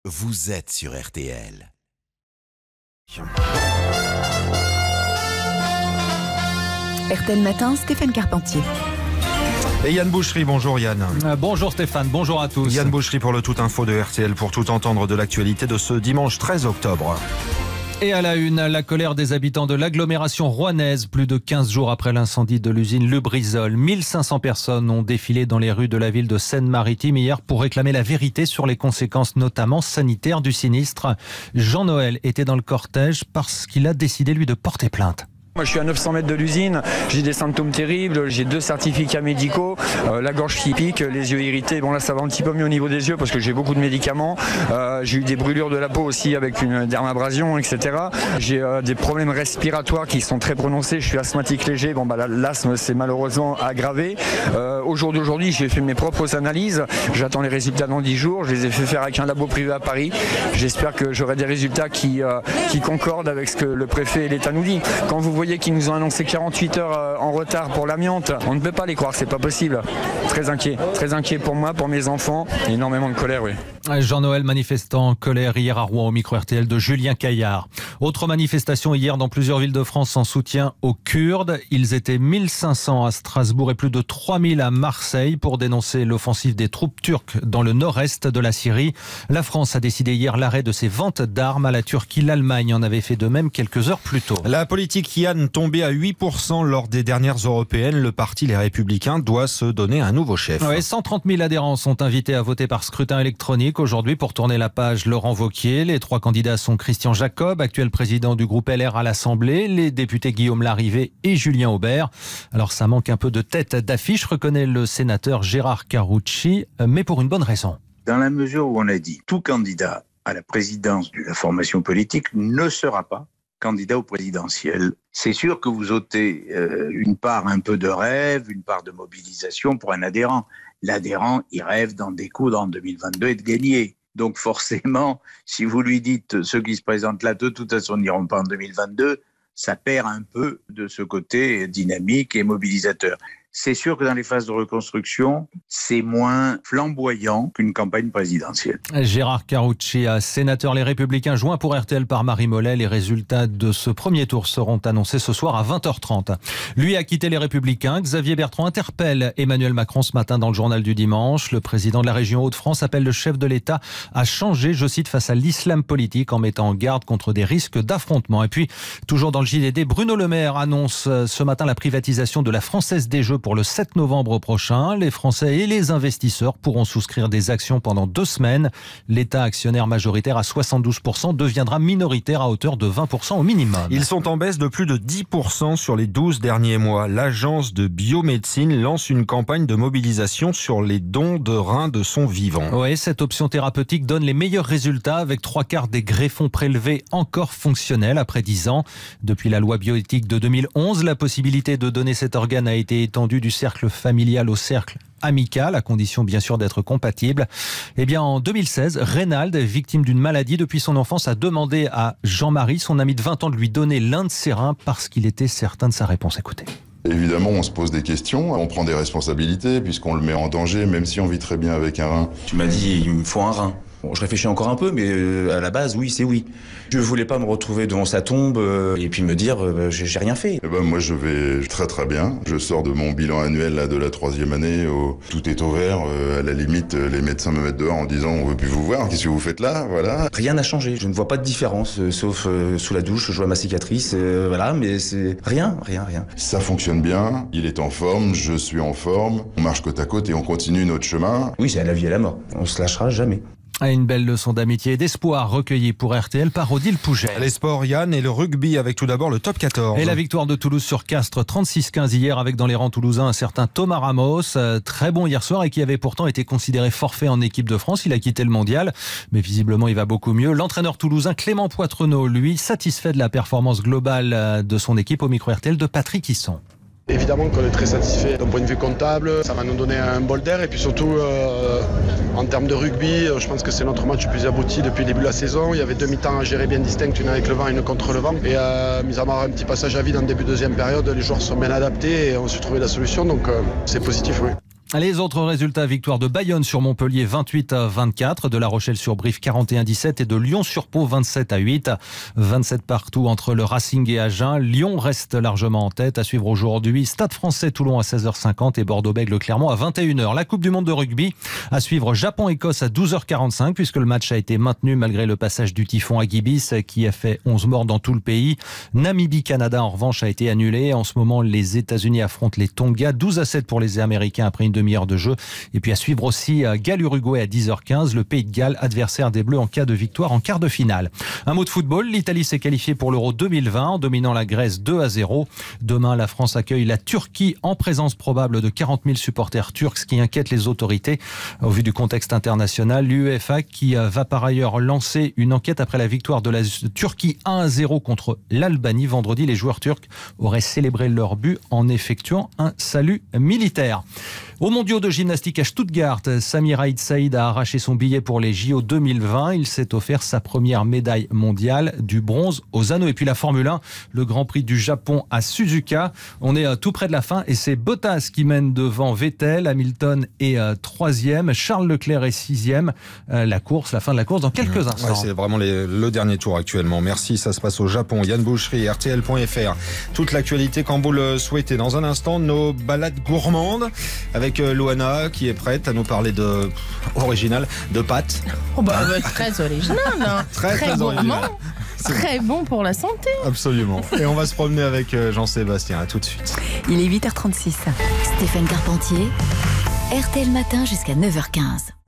vous êtes sur RTL. RTL Matin, Stéphane Carpentier. Et Yann Bouchery, bonjour Yann. Bonjour Stéphane, bonjour à tous. Yann Bouchery pour le Tout Info de RTL pour tout entendre de l'actualité de ce dimanche 13 octobre. Et à la une, la colère des habitants de l'agglomération rouennaise. Plus de 15 jours après l'incendie de l'usine Lubrizol, 1500 personnes ont défilé dans les rues de la ville de Seine-Maritime hier pour réclamer la vérité sur les conséquences notamment sanitaires du sinistre. Jean-Noël était dans le cortège parce qu'il a décidé lui de porter plainte. Moi je suis à 900 mètres de l'usine, j'ai des symptômes terribles, j'ai 2 certificats médicaux, la gorge qui pique, les yeux irrités. Bon là ça va un petit peu mieux au niveau des yeux parce que j'ai beaucoup de médicaments. J'ai eu des brûlures de la peau aussi avec une dermabrasion, etc. J'ai des problèmes respiratoires qui sont très prononcés, je suis asthmatique léger. Bon bah l'asthme s'est malheureusement aggravé. Au jour d'aujourd'hui j'ai fait mes propres analyses, j'attends les résultats dans 10 jours, je les ai fait faire avec un labo privé à Paris. J'espère que j'aurai des résultats qui concordent avec ce que le préfet et l'État nous dit. Quand vous voyez qu'ils nous ont annoncé 48 heures en retard pour l'amiante, on ne peut pas les croire, c'est pas possible. Très inquiet pour moi, pour mes enfants, énormément de colère, oui. Jean-Noël manifestant en colère hier à Rouen au micro RTL de Julien Caillard. Autre manifestation hier dans plusieurs villes de France en soutien aux Kurdes. Ils étaient 1500 à Strasbourg et plus de 3000 à Marseille pour dénoncer l'offensive des troupes turques dans le nord-est de la Syrie. La France a décidé hier l'arrêt de ses ventes d'armes à la Turquie. L'Allemagne en avait fait de même quelques heures plus tôt. La politique Yann tombée à 8% lors des dernières européennes. Le parti Les Républicains doit se donner un nouveau chef. Ouais, 130 000 adhérents sont invités à voter par scrutin électronique aujourd'hui pour tourner la page Laurent Wauquiez. Les 3 candidats sont Christian Jacob, actuel président du groupe LR à l'Assemblée, les députés Guillaume Larrivé et Julien Aubert. Alors ça manque un peu de tête d'affiche, reconnaît le sénateur Gérard Carucci, mais pour une bonne raison. Dans la mesure où on a dit tout candidat à la présidence de la formation politique ne sera pas candidat au présidentiel. C'est sûr que vous ôtez une part un peu de rêve, une part de mobilisation pour un adhérent. L'adhérent, il rêve d'en découdre en 2022 et de gagner. Donc forcément, si vous lui dites ceux qui se présentent là, de toute façon, n'iront pas en 2022, ça perd un peu de ce côté dynamique et mobilisateur. C'est sûr que dans les phases de reconstruction, c'est moins flamboyant qu'une campagne présidentielle. Gérard Carucci, sénateur Les Républicains, joint pour RTL par Marie Mollet. Les résultats de ce premier tour seront annoncés ce soir à 20h30. Lui a quitté Les Républicains. Xavier Bertrand interpelle Emmanuel Macron ce matin dans le journal du dimanche. Le président de la région Hauts-de-France appelle le chef de l'État à changer, je cite, face à l'islam politique en mettant en garde contre des risques d'affrontement. Et puis, toujours dans le JDD, Bruno Le Maire annonce ce matin la privatisation de la Française des Jeux pour le 7 novembre prochain. Les Français et les investisseurs pourront souscrire des actions pendant 2 semaines. L'État actionnaire majoritaire à 72% deviendra minoritaire à hauteur de 20% au minimum. Ils sont en baisse de plus de 10% sur les 12 derniers mois. L'agence de biomédecine lance une campagne de mobilisation sur les dons de reins de son vivant. Oui, cette option thérapeutique donne les meilleurs résultats avec 3/4 des greffons prélevés encore fonctionnels après 10 ans. Depuis la loi bioéthique de 2011, la possibilité de donner cet organe a été étendue du cercle familial au cercle amical, à condition bien sûr d'être compatible. Eh bien, en 2016, Reynald, victime d'une maladie depuis son enfance, a demandé à Jean-Marie, son ami de 20 ans, de lui donner l'un de ses reins parce qu'il était certain de sa réponse. Écoutez. Évidemment, on se pose des questions, on prend des responsabilités puisqu'on le met en danger, même si on vit très bien avec un rein. Tu m'as dit, il me faut un rein. Bon, je réfléchis encore un peu, mais à la base, oui, c'est oui. Je voulais pas me retrouver devant sa tombe et puis me dire, j'ai rien fait. Eh ben, moi, je vais très très bien. Je sors de mon bilan annuel là, de la 3e année. Tout est au vert. À la limite, les médecins me mettent dehors en disant, on veut plus vous voir. Qu'est-ce que vous faites là? Voilà. Rien n'a changé. Je ne vois pas de différence, sauf sous la douche, je vois ma cicatrice. Voilà, mais c'est rien. Ça fonctionne bien. Il est en forme. Je suis en forme. On marche côte à côte et on continue notre chemin. Oui, c'est à la vie et à la mort. On se lâchera jamais. Une belle leçon d'amitié et d'espoir recueillie pour RTL par Odile Pouget. Les sports, Yann, et le rugby avec tout d'abord le top 14. Et la victoire de Toulouse sur Castres, 36-15 hier, avec dans les rangs toulousains un certain Thomas Ramos, très bon hier soir et qui avait pourtant été considéré forfait en équipe de France. Il a quitté le mondial, mais visiblement il va beaucoup mieux. L'entraîneur toulousain Clément Poitrenaud, lui, satisfait de la performance globale de son équipe au micro RTL de Patrick Hisson. Évidemment qu'on est très satisfait d'un point de vue comptable, ça va nous donner un bol d'air et puis surtout en termes de rugby, je pense que c'est notre match le plus abouti depuis le début de la saison. Il y avait 2 mi-temps à gérer bien distinctes, une avec le vent et une contre le vent. Et mis à part un petit passage à vide en début de deuxième période, les joueurs sont bien adaptés et on a su trouver la solution, donc c'est positif, oui. Les autres résultats, victoire de Bayonne sur Montpellier 28-24, de La Rochelle sur Brive 41-17 et de Lyon sur Pau 27-8. 27 partout entre le Racing et Agen. Lyon reste largement en tête. À suivre aujourd'hui, Stade Français Toulon à 16h50 et Bordeaux-Bègles Clermont à 21h. La Coupe du Monde de rugby à suivre Japon-Écosse à 12h45 puisque le match a été maintenu malgré le passage du typhon Agibis qui a fait 11 morts dans tout le pays. Namibie-Canada en revanche a été annulé. En ce moment, les États-Unis affrontent les Tonga 12-7 pour les Américains après une demi-heure de jeu. Et puis à suivre aussi Galles-Uruguay à 10h15, le Pays de Galles, adversaire des Bleus en cas de victoire en quart de finale. Un mot de football, l'Italie s'est qualifiée pour l'Euro 2020 en dominant la Grèce 2-0. Demain, la France accueille la Turquie en présence probable de 40 000 supporters turcs, ce qui inquiète les autorités. Au vu du contexte international, l'UEFA qui va par ailleurs lancer une enquête après la victoire de la Turquie 1-0 contre l'Albanie. Vendredi, les joueurs turcs auraient célébré leur but en effectuant un salut militaire. Aux mondiaux de gymnastique à Stuttgart, Samir Aïd Saïd a arraché son billet pour les JO 2020. Il s'est offert sa première médaille mondiale, du bronze aux anneaux. Et puis la Formule 1, le Grand Prix du Japon à Suzuka. On est tout près de la fin et c'est Bottas qui mène devant Vettel. Hamilton est 3e, Charles Leclerc est 6e. La fin de la course dans quelques instants. Ouais, c'est vraiment le dernier tour actuellement. Merci, ça se passe au Japon. Yann Boucherie, RTL.fr. Toute l'actualité quand vous le souhaitez. Dans un instant, nos balades gourmandes avec Loana qui est prête à nous parler de pâtes. Très original, hein. très gourmand, original. très bon pour la santé. Absolument. Et on va se promener avec Jean-Sébastien. À tout de suite. Il est 8h36. Stéphane Carpentier, RTL Matin jusqu'à 9h15.